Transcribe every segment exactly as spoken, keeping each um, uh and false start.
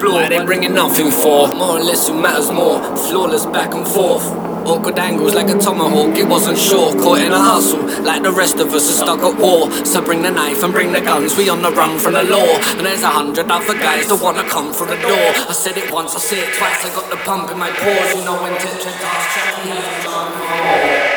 floor. They bringing nothing for, more or less who matters more. Flawless back and forth, awkward angles like a tomahawk, it wasn't sure. Caught in a hustle, like the rest of us are stuck at war. So bring the knife and bring the guns, we on the run from the law. And there's a hundred other guys that wanna come through the door. I said it once, I say it twice, I got the pump in my pores. You know when to check the ass track, he has done.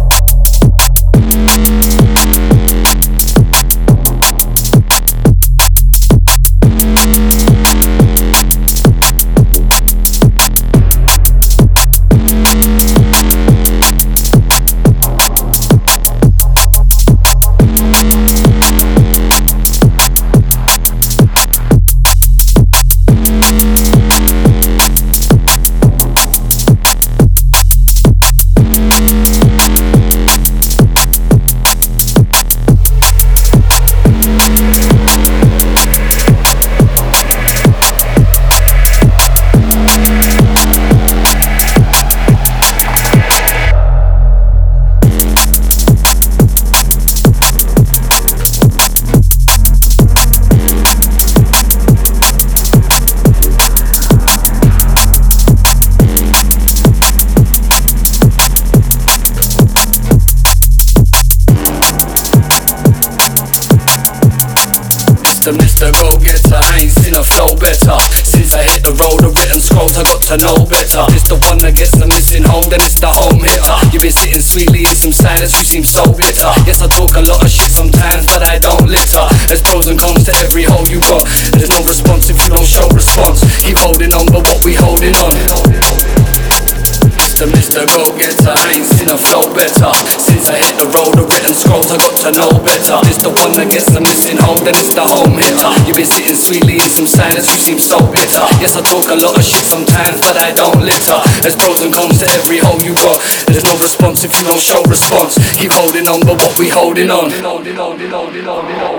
Mister Go-Getter, I ain't seen a flow better. Since I hit the road, the written scrolls, I got to know better. It's the one that gets the missing home, then it's the home hitter. You've been sitting sweetly in some silence, you seem so bitter. Yes, I talk a lot of shit sometimes, but I don't litter. There's pros and cons to every hole you got. There's no response if you don't show response. Keep holding on, but what we holding on? Mister Mister Go-Getter, I ain't seen a flow better. Since I hit the road, the written scrolls, I got to know better. It's the one that gets the missing home, then it's the home hitter. You've been sitting sweetly in some silence, you seem so bitter. Yes, I talk a lot of shit sometimes, but I don't litter. There's pros and cons to every hole you got. There's no response if you don't show response. Keep holding on, but what we holding on?